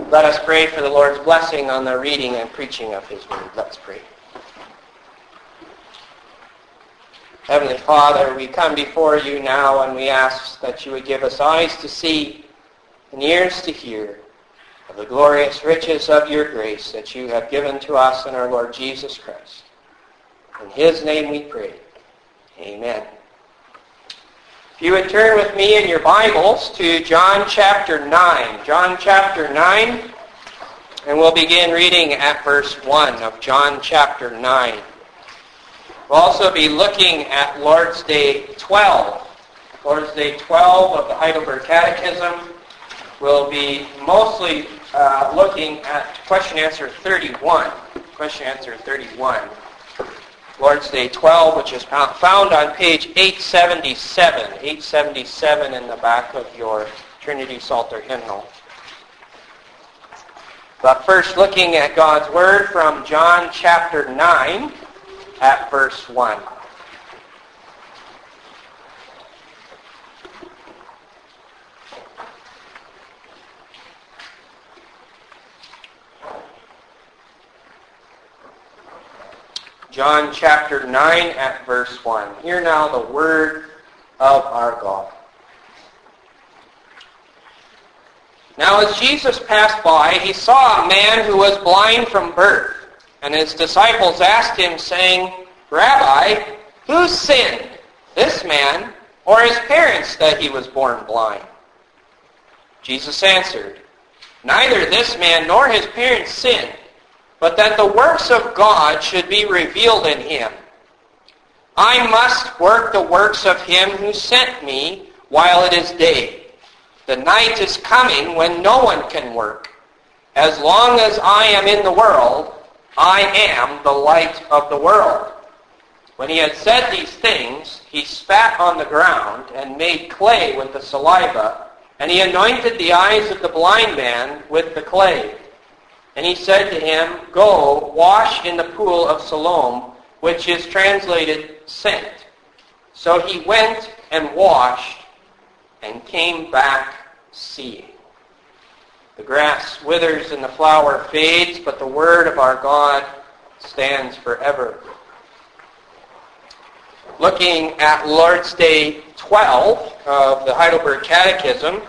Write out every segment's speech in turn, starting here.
Let us pray for the Lord's blessing on the reading and preaching of His Word. Let's pray. Heavenly Father, we come before you now and we ask that you would give us eyes to see and ears to hear of the glorious riches of your grace that you have given to us in our Lord Jesus Christ. In His name we pray. Amen. If you would turn with me in your Bibles to John chapter 9. John chapter 9, and we'll begin reading at verse 1 of John chapter 9. We'll also be looking at Lord's Day 12. Lord's Day 12 of the Heidelberg Catechism. We'll be mostly looking at question answer 31. Question answer 31. Lord's Day 12, which is found on page 877. 877 in the back of your Trinity Psalter hymnal. But first, looking at God's Word from John chapter 9 at verse 1. John chapter 9 at verse 1. Hear now the word of our God. Now as Jesus passed by, he saw a man who was blind from birth. And his disciples asked him, saying, Rabbi, who sinned, this man or his parents, that he was born blind? Jesus answered, Neither this man nor his parents sinned, but that the works of God should be revealed in him. I must work the works of him who sent me while it is day. The night is coming when no one can work. As long as I am in the world, I am the light of the world. When he had said these things, he spat on the ground and made clay with the saliva, and he anointed the eyes of the blind man with the clay. And he said to him, Go, wash in the pool of Siloam, which is translated sent. So he went and washed and came back seeing. The grass withers and the flower fades, but the word of our God stands forever. Looking at Lord's Day 12 of the Heidelberg Catechism,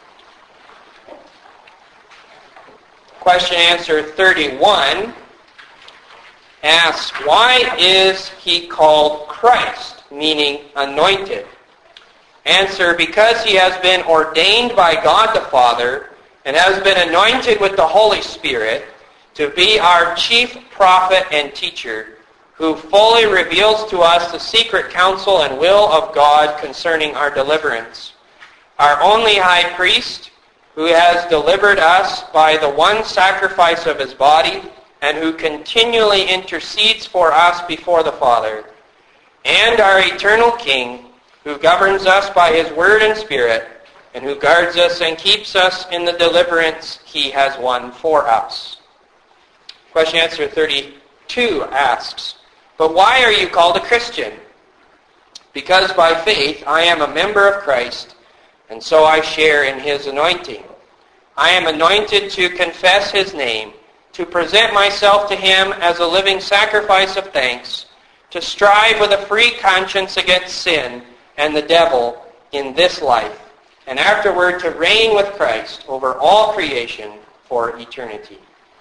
question answer 31 asks, why is he called Christ, meaning anointed? Answer, because he has been ordained by God the Father and has been anointed with the Holy Spirit to be our chief prophet and teacher, who fully reveals to us the secret counsel and will of God concerning our deliverance. Our only high priest, who has delivered us by the one sacrifice of his body, and who continually intercedes for us before the Father, and our eternal King, who governs us by his word and spirit, and who guards us and keeps us in the deliverance he has won for us. Question answer 32 asks, but why are you called a Christian? Because by faith I am a member of Christ, and so I share in his anointing. I am anointed to confess his name, to present myself to him as a living sacrifice of thanks, to strive with a free conscience against sin and the devil in this life, and afterward to reign with Christ over all creation for eternity.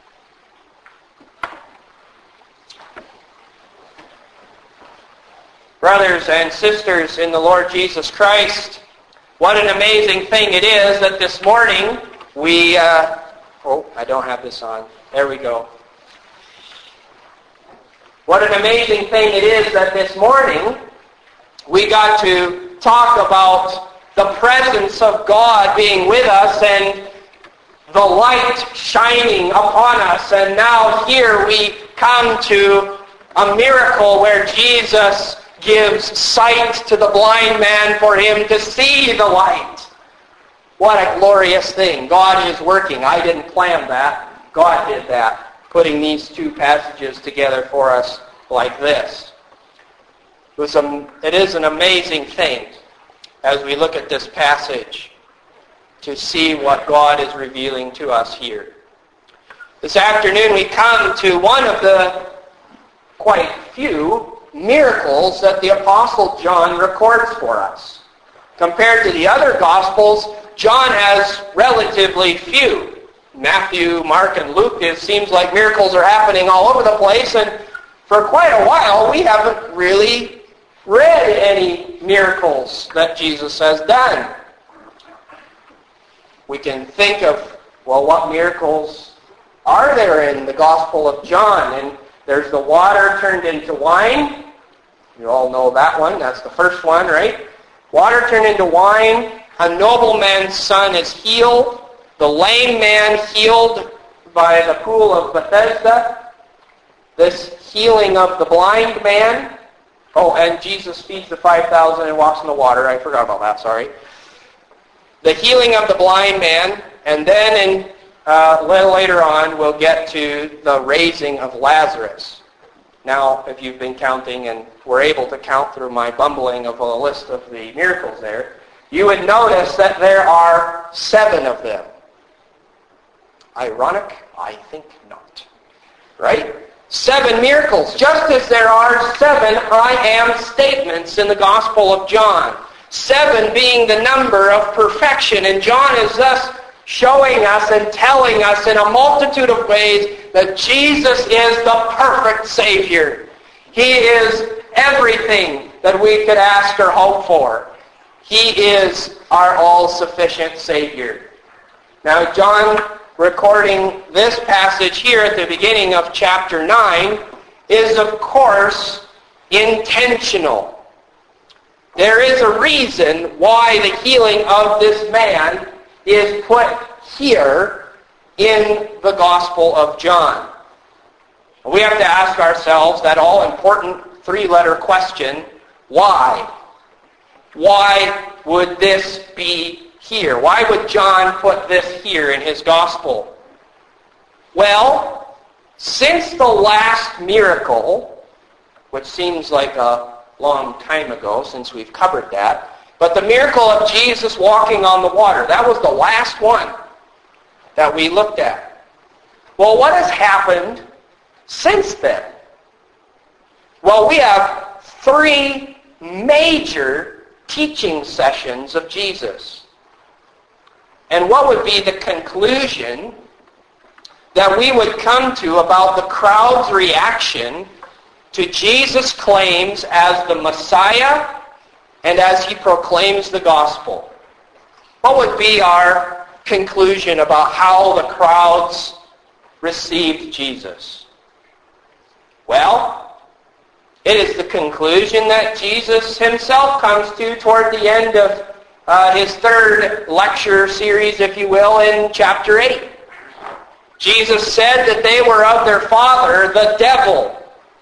Brothers and sisters in the Lord Jesus Christ, what an amazing thing it is that this morning we... I don't have this on. There we go. What an amazing thing it is that this morning we got to talk about the presence of God being with us and the light shining upon us. And now here we come to a miracle where Jesus gives sight to the blind man for him to see the light. What a glorious thing. God is working. I didn't plan that. God did that, putting these two passages together for us like this. It is an amazing thing as we look at this passage to see what God is revealing to us here. This afternoon we come to one of the quite few miracles that the Apostle John records for us. Compared to the other Gospels, John has relatively few. Matthew, Mark, and Luke, it seems like miracles are happening all over the place, and for quite a while we haven't really read any miracles that Jesus has done. We can think of, well, what miracles are there in the Gospel of John? And there's the water turned into wine. You all know that one. That's the first one, right? Water turned into wine. A nobleman's son is healed. The lame man healed by the pool of Bethesda. This healing of the blind man. Oh, and Jesus feeds the 5,000 and walks in the water. I forgot about that, sorry. The healing of the blind man. And then a little later on, we'll get to the raising of Lazarus. Now, if you've been counting and were able to count through my bumbling of a list of the miracles there, you would notice that there are 7 of them. Ironic? I think not. Right? 7 miracles, just as there are 7 I am statements in the Gospel of John. 7 being the number of perfection. And John is thus showing us and telling us in a multitude of ways that Jesus is the perfect Savior. He is everything that we could ask or hope for. He is our all-sufficient Savior. Now, John, recording this passage here at the beginning of chapter 9, is, of course, intentional. There is a reason why the healing of this man is put here in the Gospel of John. We have to ask ourselves that all-important 3-letter question, why? Why would this be here? Why would John put this here in his Gospel? Well, since the last miracle, which seems like a long time ago since we've covered that, but the miracle of Jesus walking on the water, that was the last one that we looked at. Well, what has happened since then? Well, we have 3 major teaching sessions of Jesus. And what would be the conclusion that we would come to about the crowd's reaction to Jesus' claims as the Messiah and as he proclaims the gospel? What would be our conclusion about how the crowds received Jesus? Well, it is the conclusion that Jesus himself comes to toward the end of his 3rd lecture series, if you will, in chapter 8. Jesus said that they were of their father, the devil.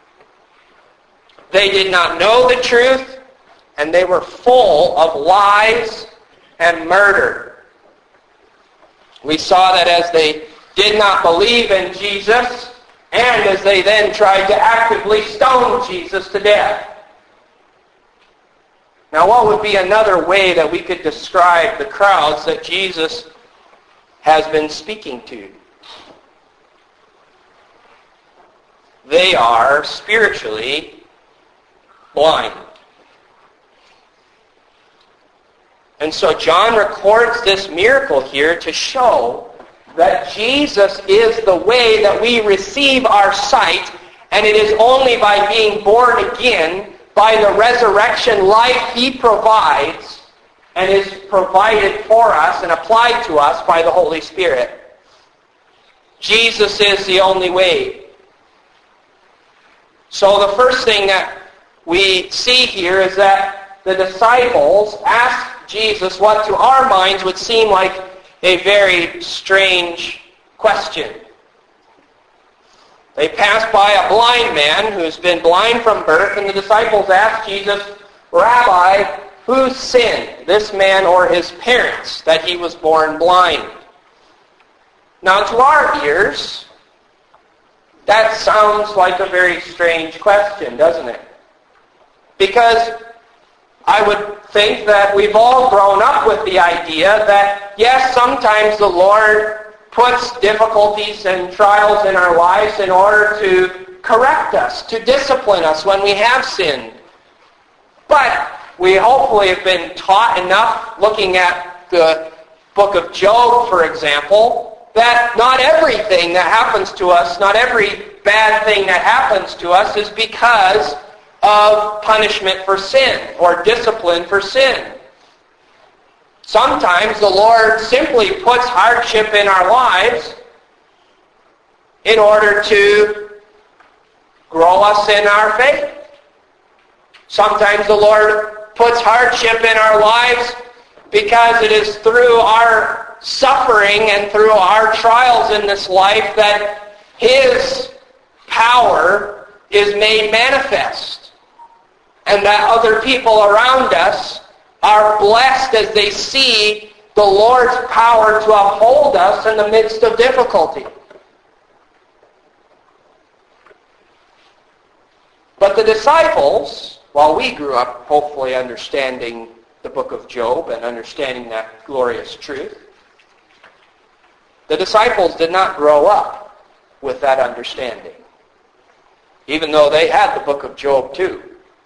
They did not know the truth, and they were full of lies and murder. We saw that as they did not believe in Jesus, and as they then tried to actively stone Jesus to death. Now, what would be another way that we could describe the crowds that Jesus has been speaking to? They are spiritually blind. And so John records this miracle here to show that Jesus is the way that we receive our sight, and it is only by being born again, by the resurrection life he provides, and is provided for us and applied to us by the Holy Spirit. Jesus is the only way. So the first thing that we see here is that the disciples asked Jesus what to our minds would seem like a very strange question. They passed by a blind man who's been blind from birth, and the disciples asked Jesus, "Rabbi, who sinned, this man or his parents, that he was born blind?" Now, to our ears, that sounds like a very strange question, doesn't it? Because I would think that we've all grown up with the idea that, yes, sometimes the Lord puts difficulties and trials in our lives in order to correct us, to discipline us when we have sinned. But we hopefully have been taught enough, looking at the book of Job, for example, that not everything that happens to us, not every bad thing that happens to us is because of punishment for sin or discipline for sin. Sometimes the Lord simply puts hardship in our lives in order to grow us in our faith. Sometimes the Lord puts hardship in our lives because it is through our suffering and through our trials in this life that His power is made manifest, and that other people around us are blessed as they see the Lord's power to uphold us in the midst of difficulty. But the disciples, while we grew up hopefully understanding the book of Job and understanding that glorious truth, the disciples did not grow up with that understanding, even though they had the book of Job too.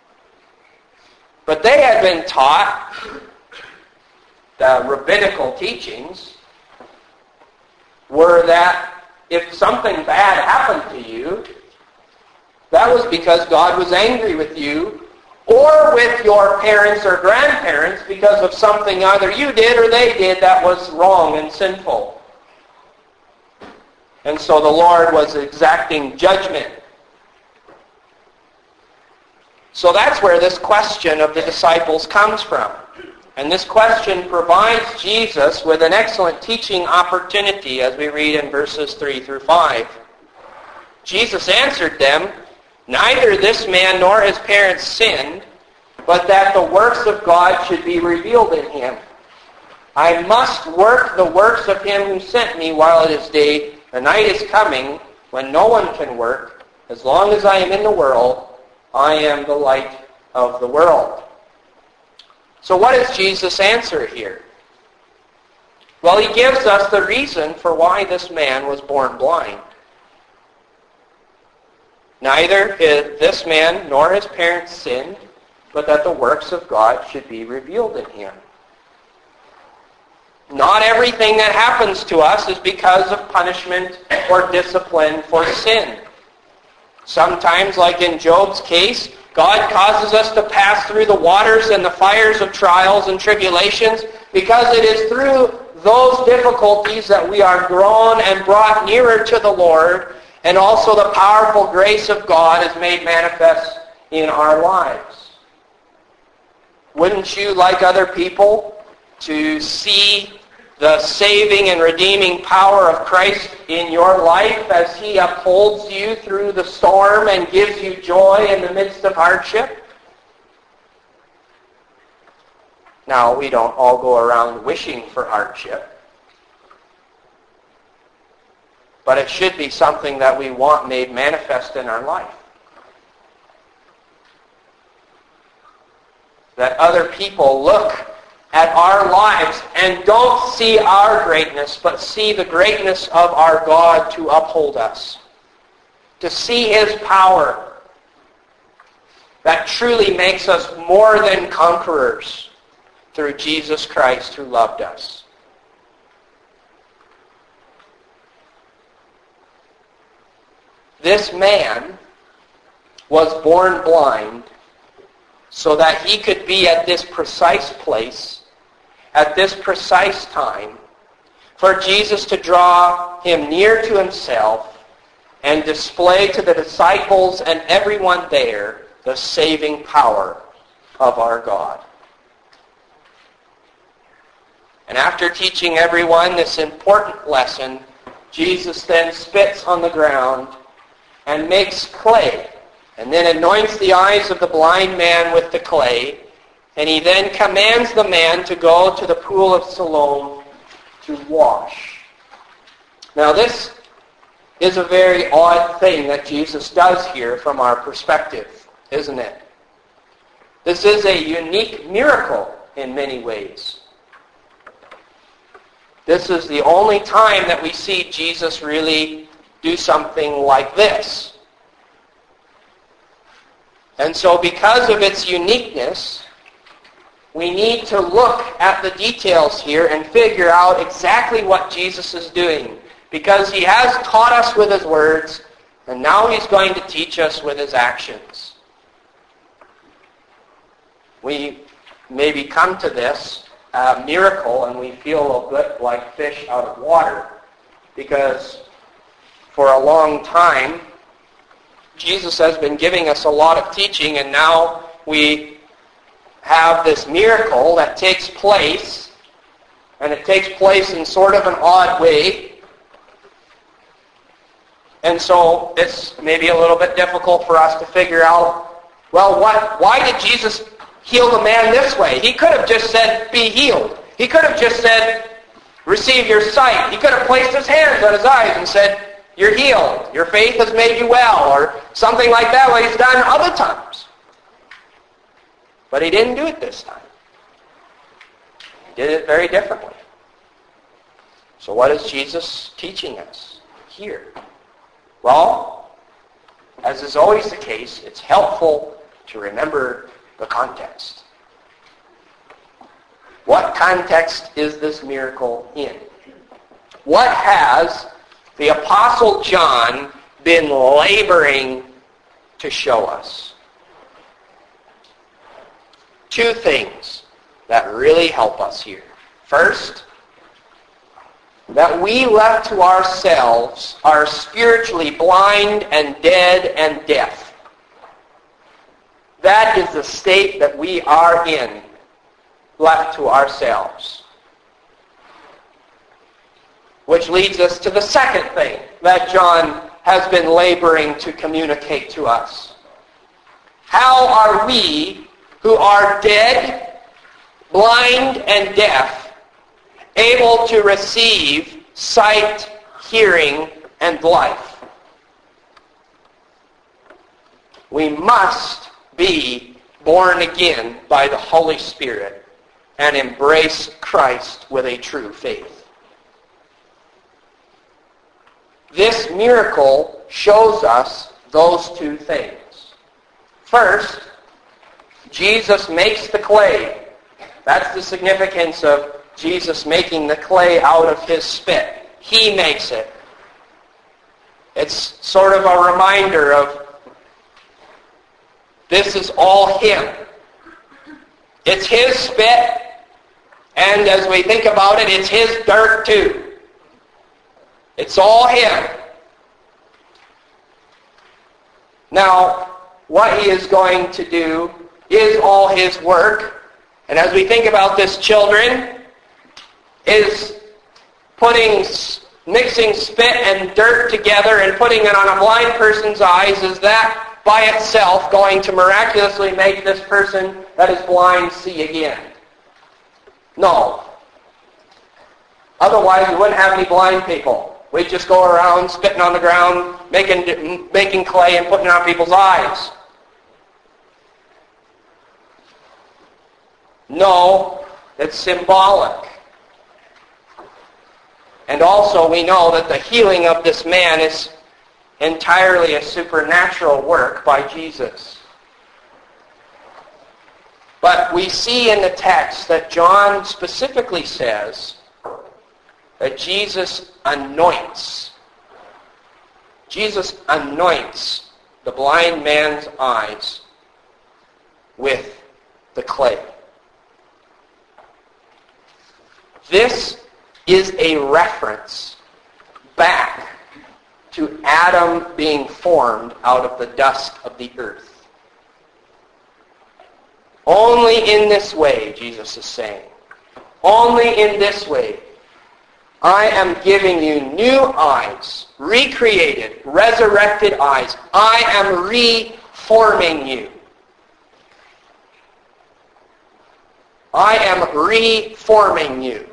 But they had been taught the rabbinical teachings were that if something bad happened to you, that was because God was angry with you or with your parents or grandparents because of something either you did or they did that was wrong and sinful. And so the Lord was exacting judgment. So that's where this question of the disciples comes from. And this question provides Jesus with an excellent teaching opportunity as we read in verses 3 through 5. Jesus answered them, "Neither this man nor his parents sinned, but that the works of God should be revealed in him. I must work the works of him who sent me while it is day. The night is coming when no one can work. As long as I am in the world, I am the light of the world." So what is Jesus' answer here? Well, he gives us the reason for why this man was born blind. Neither this man nor his parents sinned, but that the works of God should be revealed in him. Not everything that happens to us is because of punishment or discipline for sin. Sometimes, like in Job's case, God causes us to pass through the waters and the fires of trials and tribulations because it is through those difficulties that we are grown and brought nearer to the Lord, and also the powerful grace of God is made manifest in our lives. Wouldn't you like other people to see the saving and redeeming power of Christ in your life as He upholds you through the storm and gives you joy in the midst of hardship? Now, we don't all go around wishing for hardship, but it should be something that we want made manifest in our life. That other people look at our lives and don't see our greatness, but see the greatness of our God to uphold us. To see His power that truly makes us more than conquerors through Jesus Christ who loved us. This man was born blind so that he could be at this precise place at this precise time, for Jesus to draw him near to Himself and display to the disciples and everyone there the saving power of our God. And after teaching everyone this important lesson, Jesus then spits on the ground and makes clay, and then anoints the eyes of the blind man with the clay. And He then commands the man to go to the pool of Siloam to wash. Now this is a very odd thing that Jesus does here from our perspective, isn't it? This is a unique miracle in many ways. This is the only time that we see Jesus really do something like this. And so because of its uniqueness, we need to look at the details here and figure out exactly what Jesus is doing. Because he has taught us with his words, and now he's going to teach us with his actions. We maybe come to this miracle and we feel a bit like fish out of water, because for a long time Jesus has been giving us a lot of teaching, and now we have this miracle that takes place, and it takes place in sort of an odd way. And so it's maybe a little bit difficult for us to figure out, well, why did Jesus heal the man this way? He could have just said, be healed. He could have just said, receive your sight. He could have placed his hands on his eyes and said, you're healed. Your faith has made you well, or something like that, like he's done other times. But he didn't do it this time. He did it very differently. So what is Jesus teaching us here? Well, as is always the case, it's helpful to remember the context. What context is this miracle in? What has the Apostle John been laboring to show us? Two things that really help us here. First, that we left to ourselves are spiritually blind and dead and deaf. That is the state that we are in, left to ourselves. Which leads us to the second thing that John has been laboring to communicate to us. How are we, who are dead, blind, and deaf, able to receive sight, hearing, and life? We must be born again by the Holy Spirit and embrace Christ with a true faith. This miracle shows us those two things. First, Jesus makes the clay. That's the significance of Jesus making the clay out of his spit. He makes it. It's sort of a reminder of this is all him. It's his spit, and as we think about it, it's his dirt too. It's all him. Now, what he is going to do is all his work. And as we think about this, children, is mixing spit and dirt together and putting it on a blind person's eyes, is that by itself going to miraculously make this person that is blind see again? No. Otherwise, we wouldn't have any blind people. We'd just go around spitting on the ground, making clay and putting it on people's eyes. No, it's symbolic. And also we know that the healing of this man is entirely a supernatural work by Jesus. But we see in the text that John specifically says that Jesus anoints. Jesus anoints the blind man's eyes with the clay. This is a reference back to Adam being formed out of the dust of the earth. Only in this way, Jesus is saying, only in this way, I am giving you new eyes, recreated, resurrected eyes. I am reforming you. I am reforming you.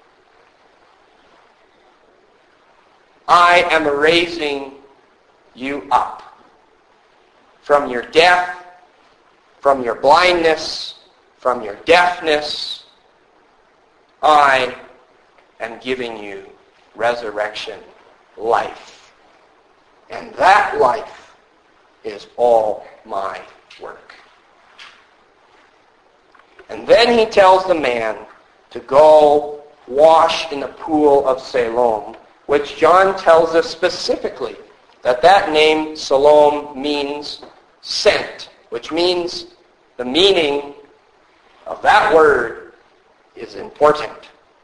I am raising you up from your death, from your blindness, from your deafness. I and giving you resurrection life. And that life is all my work. And then he tells the man to go wash in the pool of Siloam, which John tells us specifically that name Siloam means sent, which means the meaning of that word is important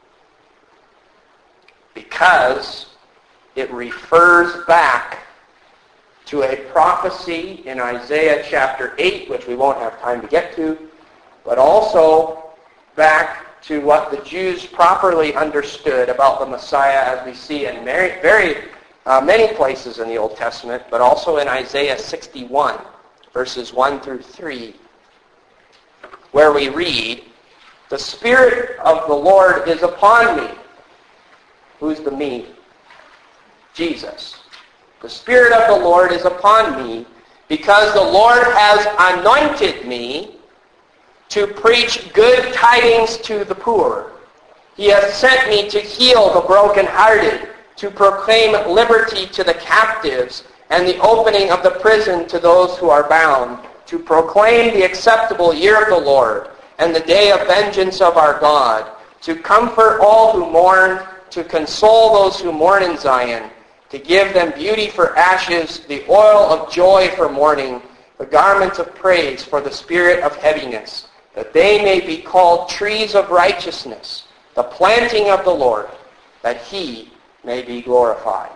because it refers back to a prophecy in Isaiah chapter 8, which we won't have time to get to, but also back to what the Jews properly understood about the Messiah, as we see in many places in the Old Testament, but also in Isaiah 61, verses 1 through 3, where we read, "The Spirit of the Lord is upon me." Who's the me? Jesus. "The Spirit of the Lord is upon me, because the Lord has anointed me to preach good tidings to the poor. He has sent me to heal the brokenhearted, to proclaim liberty to the captives, and the opening of the prison to those who are bound, to proclaim the acceptable year of the Lord, and the day of vengeance of our God, to comfort all who mourn, to console those who mourn in Zion, to give them beauty for ashes, the oil of joy for mourning, the garments of praise for the spirit of heaviness, that they may be called trees of righteousness, the planting of the Lord, that he may be glorified."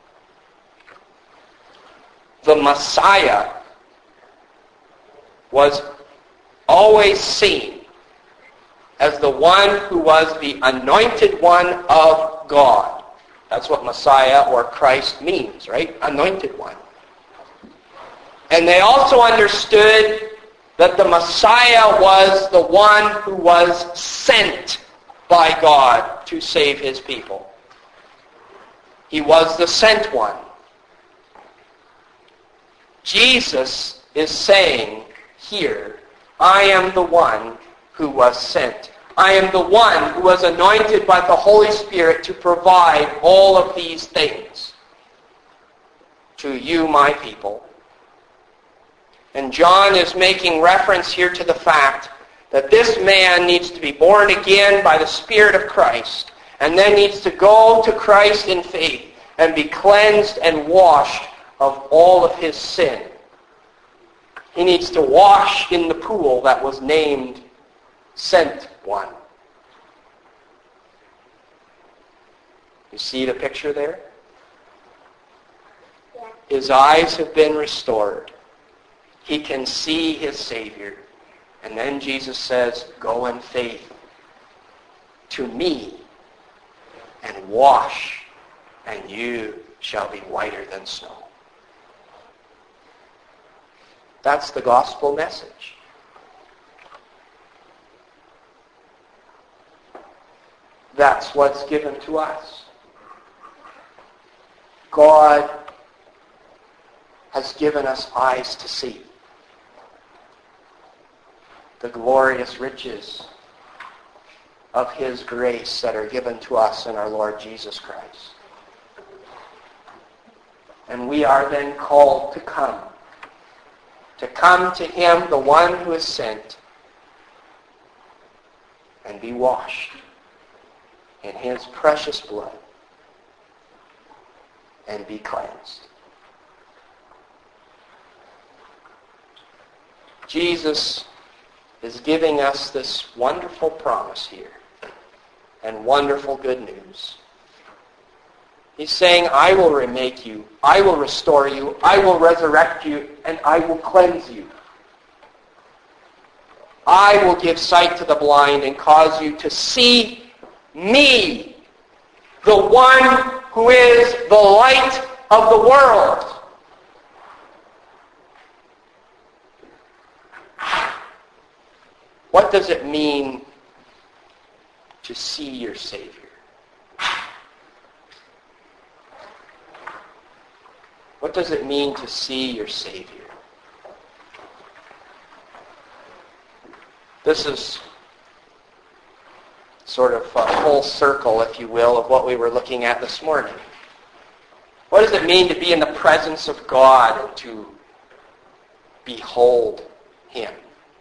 The Messiah was always seen as the one who was the anointed one of God. That's what Messiah or Christ means, right? Anointed one. And they also understood that the Messiah was the one who was sent by God to save his people. He was the sent one. Jesus is saying here, I am the one who was sent. I am the one who was anointed by the Holy Spirit to provide all of these things to you, my people. And John is making reference here to the fact that this man needs to be born again by the Spirit of Christ, and then needs to go to Christ in faith and be cleansed and washed of all of his sin. He needs to wash in the pool that was named Sent One. You see the picture there? Yeah. His eyes have been restored. He can see his Savior. And then Jesus says, go in faith to me and wash, and you shall be whiter than snow. That's the gospel message. That's what's given to us. God has given us eyes to see the glorious riches of his grace that are given to us in our Lord Jesus Christ. And we are then called to come to him, the one who is sent, and be washed in his precious blood and be cleansed. Jesus is giving us this wonderful promise here and wonderful good news. He's saying, I will remake you, I will restore you, I will resurrect you, and I will cleanse you. I will give sight to the blind and cause you to see me, the one who is the light of the world. What does it mean to see your Savior? What does it mean to see your Savior? This is sort of full circle, if you will, of what we were looking at this morning. What does it mean to be in the presence of God and to behold Him?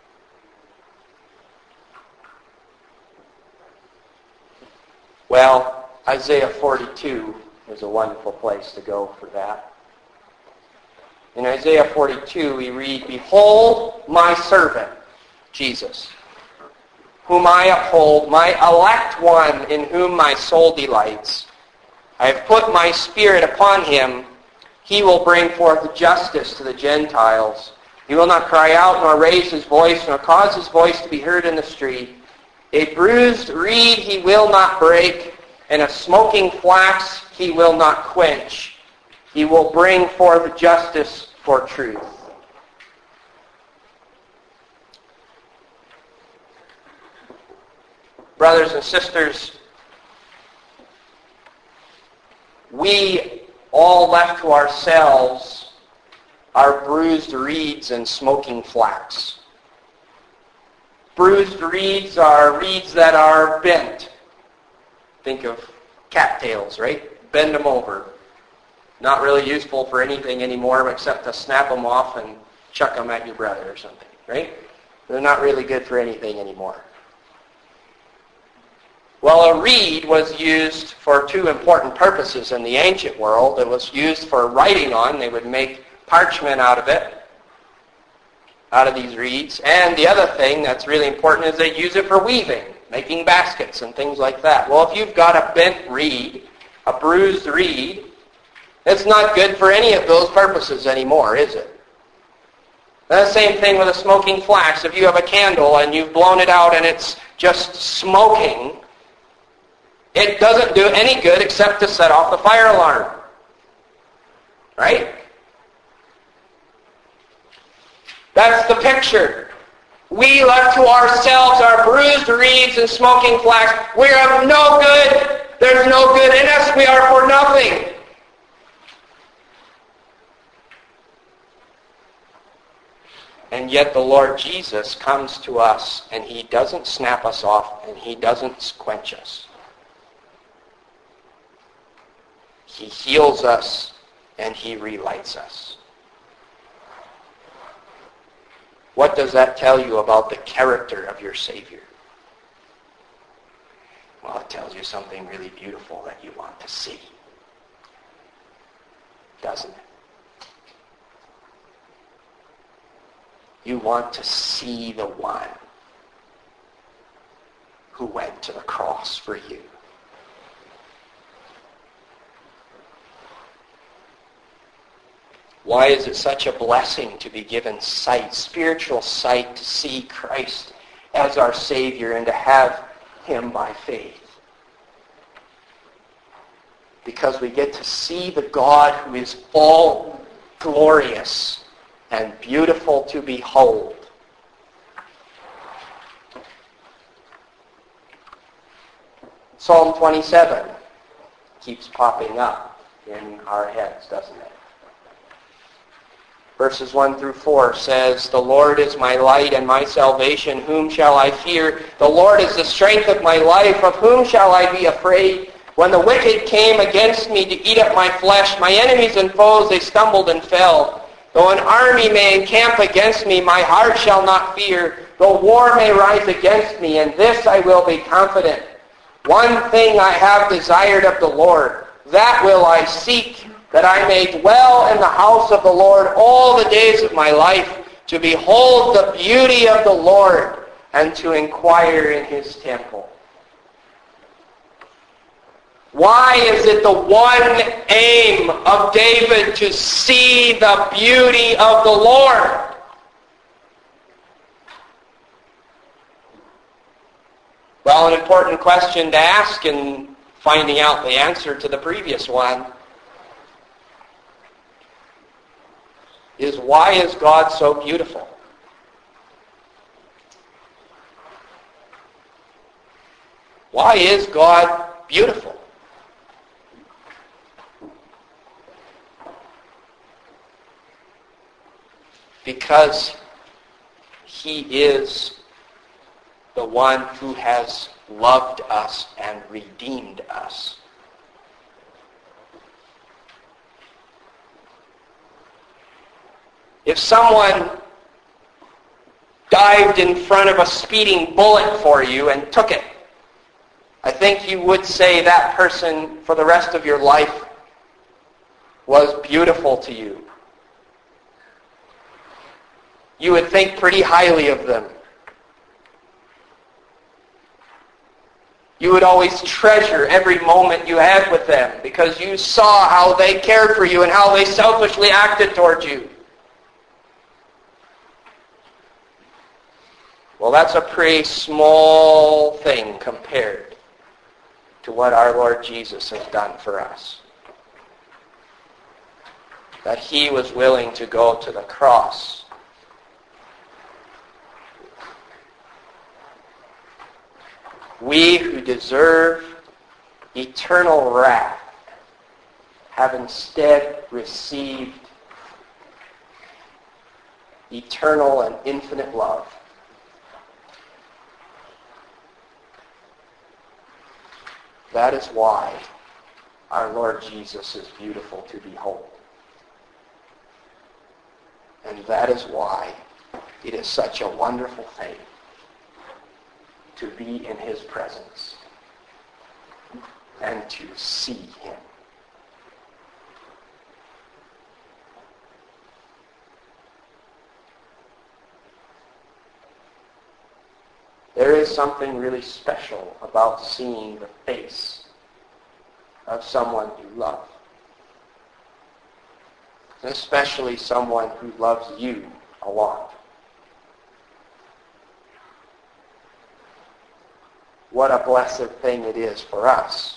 Well, Isaiah 42 is a wonderful place to go for that. In Isaiah 42, we read, "Behold my servant, Jesus, whom I uphold, my elect one in whom my soul delights. I have put my spirit upon him. He will bring forth justice to the Gentiles. He will not cry out, nor raise his voice, nor cause his voice to be heard in the street. A bruised reed he will not break, and a smoking flax he will not quench. He will bring forth justice for truth." Brothers and sisters, we all left to ourselves are bruised reeds and smoking flax. Bruised reeds are reeds that are bent. Think of cattails, right? Bend them over. Not really useful for anything anymore except to snap them off and chuck them at your brother or something, right? They're not really good for anything anymore. Well, a reed was used for two important purposes in the ancient world. It was used for writing on. They would make parchment out of it, out of these reeds. And the other thing that's really important is they use it for weaving, making baskets and things like that. Well, if you've got a bent reed, a bruised reed, it's not good for any of those purposes anymore, is it? And the same thing with a smoking flax. If you have a candle and you've blown it out and it's just smoking, it doesn't do any good except to set off the fire alarm. Right? That's the picture. We left to ourselves are bruised reeds and smoking flax. We are of no good. There's no good in us. We are for nothing. And yet the Lord Jesus comes to us and He doesn't snap us off and He doesn't quench us. He heals us and He relights us. What does that tell you about the character of your Savior? Well, it tells you something really beautiful that you want to see. Doesn't it? You want to see the one who went to the cross for you. Why is it such a blessing to be given sight, spiritual sight, to see Christ as our Savior and to have Him by faith? Because we get to see the God who is all glorious and beautiful to behold. Psalm 27 keeps popping up in our heads, doesn't it? Verses 1 through 4 says, "The Lord is my light and my salvation. Whom shall I fear? The Lord is the strength of my life. Of whom shall I be afraid? When the wicked came against me to eat up my flesh, my enemies and foes, they stumbled and fell. Though an army may encamp against me, my heart shall not fear. Though war may rise against me, in this I will be confident. One thing I have desired of the Lord, that will I seek, that I may dwell in the house of the Lord all the days of my life, to behold the beauty of the Lord and to inquire in His temple." Why is it the one aim of David to see the beauty of the Lord? Well, an important question to ask in finding out the answer to the previous one is, why is God so beautiful? Why is God beautiful? Because He is the one who has loved us and redeemed us. If someone dived in front of a speeding bullet for you and took it, I think you would say that person for the rest of your life was beautiful to you. You would think pretty highly of them. You would always treasure every moment you had with them because you saw how they cared for you and how they selfishly acted toward you. Well, that's a pretty small thing compared to what our Lord Jesus has done for us. That he was willing to go to the cross. We who deserve eternal wrath have instead received eternal and infinite love. That is why our Lord Jesus is beautiful to behold. And that is why it is such a wonderful thing to be in his presence and to see him. There is something really special about seeing the face of someone you love. Especially someone who loves you a lot. What a blessed thing it is for us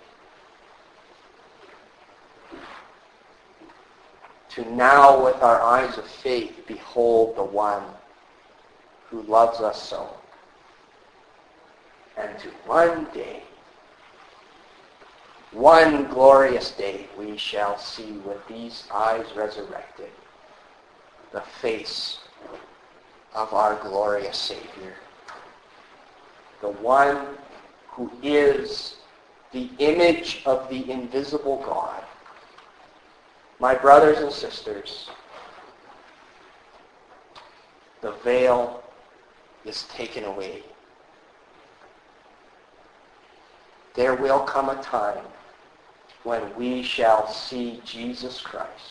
to now, with our eyes of faith, behold the one who loves us so. And to one day, one glorious day, we shall see with these eyes resurrected the face of our glorious Savior. The one who is the image of the invisible God. My brothers and sisters, the veil is taken away. There will come a time when we shall see Jesus Christ,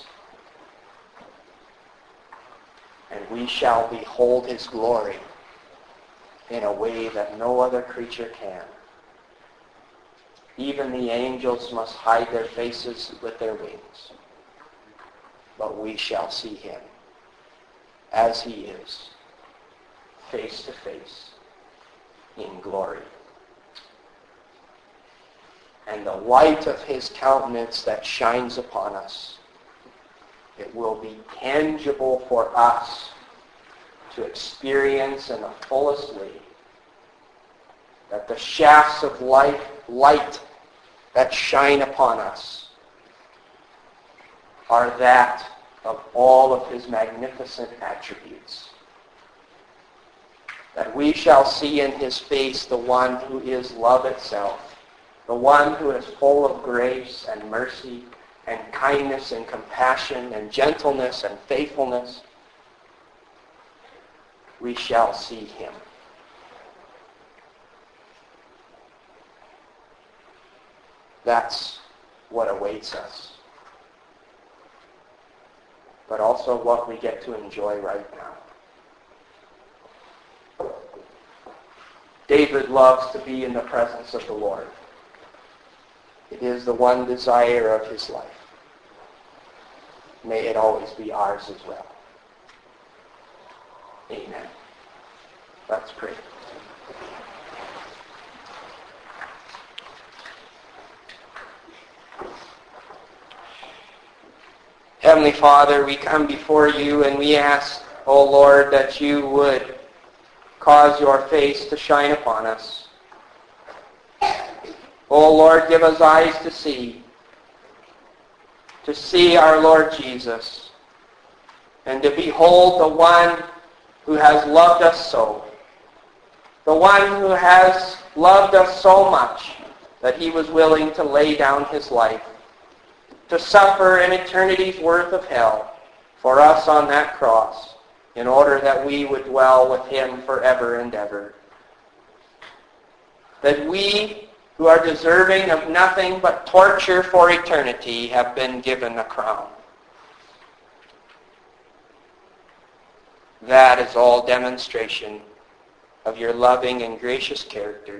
and we shall behold his glory in a way that no other creature can. Even the angels must hide their faces with their wings, but we shall see him as he is, face to face, in glory. And the light of his countenance that shines upon us, it will be tangible for us to experience in the fullest way that the shafts of light that shine upon us are that of all of his magnificent attributes. That we shall see in his face the one who is love itself, the one who is full of grace and mercy and kindness and compassion and gentleness and faithfulness. We shall see him. That's what awaits us. But also what we get to enjoy right now. David loves to be in the presence of the Lord. It is the one desire of his life. May it always be ours as well. Amen. Let's pray. Heavenly Father, we come before you and we ask, O Lord, that you would cause your face to shine upon us. O Lord, give us eyes to see our Lord Jesus, and to behold the one who has loved us so, the one who has loved us so much that he was willing to lay down his life, to suffer an eternity's worth of hell for us on that cross, in order that we would dwell with him forever and ever. That we, who are deserving of nothing but torture for eternity, have been given a crown. That is all demonstration of your loving and gracious character.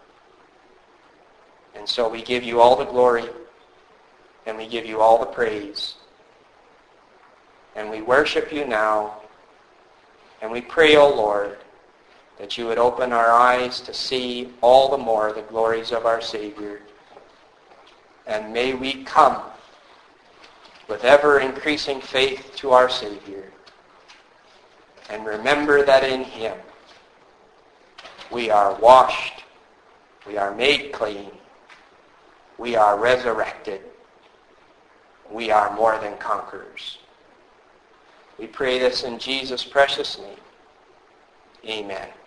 And so we give you all the glory, and we give you all the praise. And we worship you now, and we pray, O Lord, that you would open our eyes to see all the more the glories of our Savior. And may we come with ever-increasing faith to our Savior, and remember that in him we are washed, we are made clean, we are resurrected, we are more than conquerors. We pray this in Jesus' precious name. Amen.